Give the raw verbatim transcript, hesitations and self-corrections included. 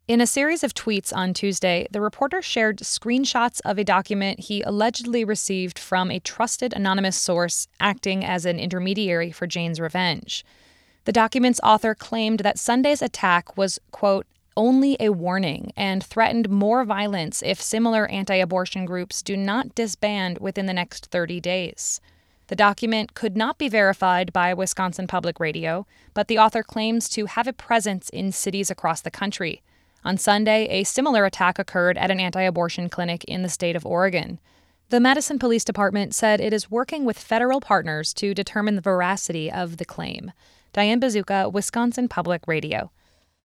In a series of tweets on Tuesday, the reporter shared screenshots of a document he allegedly received from a trusted anonymous source acting as an intermediary for Jane's revenge. The document's author claimed that Sunday's attack was, quote, only a warning and threatened more violence if similar anti-abortion groups do not disband within the next thirty days. The document could not be verified by Wisconsin Public Radio, but the author claims to have a presence in cities across the country. On Sunday, a similar attack occurred at an anti-abortion clinic in the state of Oregon. The Madison Police Department said it is working with federal partners to determine the veracity of the claim. Diane Bazooka, Wisconsin Public Radio.